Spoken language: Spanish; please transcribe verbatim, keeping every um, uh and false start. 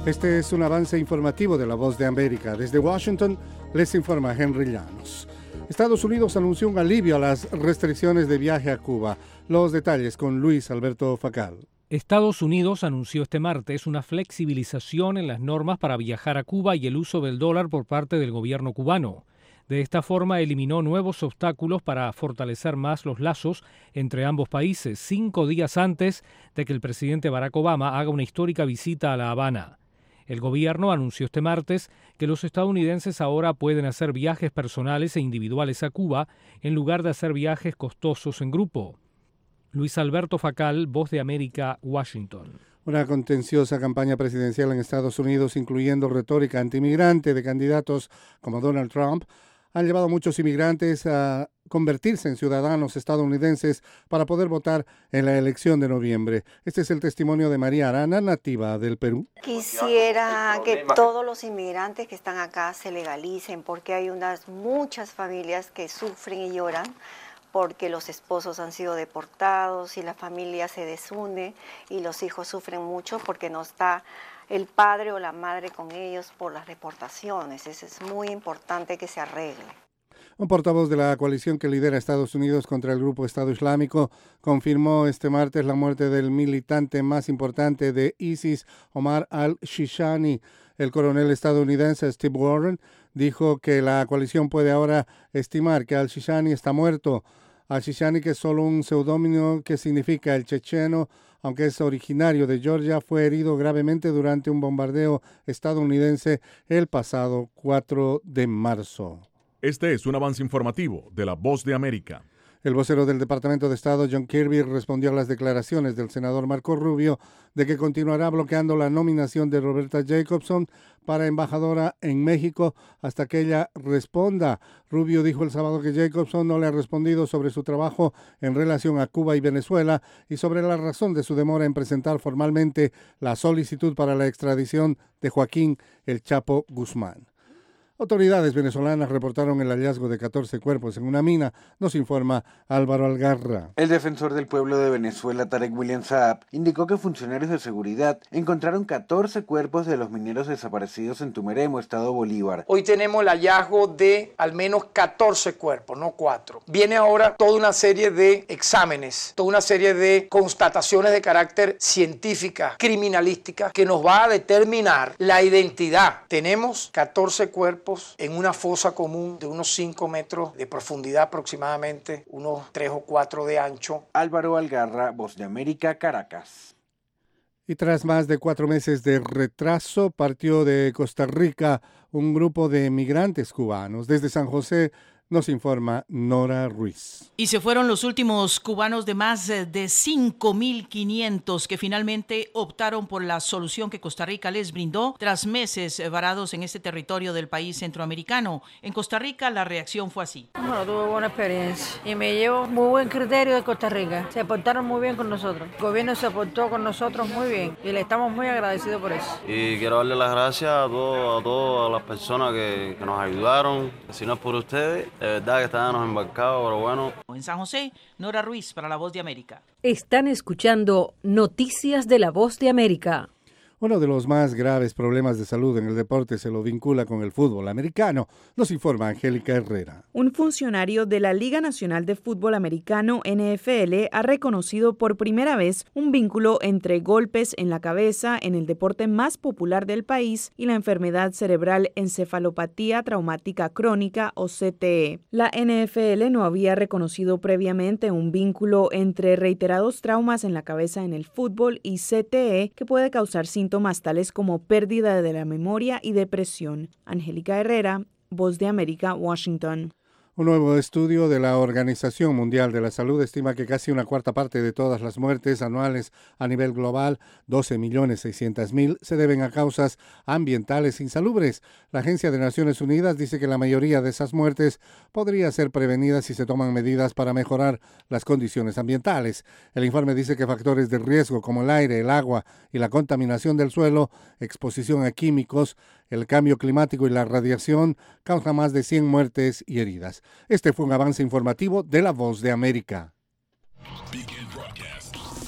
Este es un avance informativo de La Voz de América. Desde Washington les informa Henry Llanos. Estados Unidos anunció un alivio a las restricciones de viaje a Cuba. Los detalles con Luis Alberto Facal. Estados Unidos anunció este martes una flexibilización en las normas para viajar a Cuba y el uso del dólar por parte del gobierno cubano. De esta forma eliminó nuevos obstáculos para fortalecer más los lazos entre ambos países, cinco días antes de que el presidente Barack Obama haga una histórica visita a La Habana. El gobierno anunció este martes que los estadounidenses ahora pueden hacer viajes personales e individuales a Cuba en lugar de hacer viajes costosos en grupo. Luis Alberto Facal, Voz de América, Washington. Una contenciosa campaña presidencial en Estados Unidos, incluyendo retórica antimigrante de candidatos como Donald Trump, han llevado a muchos inmigrantes a convertirse en ciudadanos estadounidenses para poder votar en la elección de noviembre. Este es el testimonio de María Arana, nativa del Perú. Quisiera que todos los inmigrantes que están acá se legalicen, porque hay unas muchas familias que sufren y lloran porque los esposos han sido deportados y la familia se desune y los hijos sufren mucho porque no está el padre o la madre con ellos por las deportaciones. Eso es muy importante que se arregle. Un portavoz de la coalición que lidera Estados Unidos contra el grupo Estado Islámico confirmó este martes la muerte del militante más importante de ISIS, Omar al-Shishani. El coronel estadounidense Steve Warren dijo que la coalición puede ahora estimar que al-Shishani está muerto. Al-Shishani, que es solo un seudónimo que significa el checheno, aunque es originario de Georgia, fue herido gravemente durante un bombardeo estadounidense el pasado cuatro de marzo. Este es un avance informativo de La Voz de América. El vocero del Departamento de Estado, John Kirby, respondió a las declaraciones del senador Marco Rubio de que continuará bloqueando la nominación de Roberta Jacobson para embajadora en México hasta que ella responda. Rubio dijo el sábado que Jacobson no le ha respondido sobre su trabajo en relación a Cuba y Venezuela y sobre la razón de su demora en presentar formalmente la solicitud para la extradición de Joaquín El Chapo Guzmán. Autoridades venezolanas reportaron el hallazgo de catorce cuerpos en una mina, nos informa Álvaro Algarra. El defensor del pueblo de Venezuela, Tarek William Saab, indicó que funcionarios de seguridad encontraron catorce cuerpos de los mineros desaparecidos en Tumeremo, estado Bolívar. Hoy tenemos el hallazgo de al menos catorce cuerpos, no cuatro. Viene ahora toda una serie de exámenes, toda una serie de constataciones de carácter científica, criminalística, que nos va a determinar la identidad. Tenemos catorce cuerpos en una fosa común de unos cinco metros de profundidad aproximadamente, unos tres o cuatro de ancho. Álvaro Algarra, Voz de América, Caracas. Y tras más de cuatro meses de retraso, partió de Costa Rica un grupo de migrantes cubanos. Desde San José nos informa Nora Ruiz. Y se fueron los últimos cubanos de más de cinco mil quinientos que finalmente optaron por la solución que Costa Rica les brindó tras meses varados en este territorio del país centroamericano. En Costa Rica la reacción fue así. Bueno, tuve buena experiencia y me llevo muy buen criterio de Costa Rica. Se portaron muy bien con nosotros. El gobierno se portó con nosotros muy bien y le estamos muy agradecidos por eso. Y quiero darle las gracias a, todo, a todas las personas que, que nos ayudaron. Si no es por ustedes, de verdad que estábamos embarcados, pero bueno. En San José, Nora Ruiz para La Voz de América. Están escuchando Noticias de La Voz de América. Uno de los más graves problemas de salud en el deporte se lo vincula con el fútbol americano, nos informa Angélica Herrera. Un funcionario de la Liga Nacional de Fútbol Americano, N F L, ha reconocido por primera vez un vínculo entre golpes en la cabeza en el deporte más popular del país y la enfermedad cerebral encefalopatía traumática crónica o C T E. La N F L no había reconocido previamente un vínculo entre reiterados traumas en la cabeza en el fútbol y C T E que puede causar síntomas síntomas tales como pérdida de la memoria y depresión. Angélica Herrera, Voz de América, Washington. Un nuevo estudio de la Organización Mundial de la Salud estima que casi una cuarta parte de todas las muertes anuales a nivel global, doce millones seiscientos mil, se deben a causas ambientales insalubres. La Agencia de Naciones Unidas dice que la mayoría de esas muertes podría ser prevenida si se toman medidas para mejorar las condiciones ambientales. El informe dice que factores de riesgo como el aire, el agua y la contaminación del suelo, exposición a químicos, el cambio climático y la radiación causan más de cien muertes y heridas. Este fue un avance informativo de La Voz de América.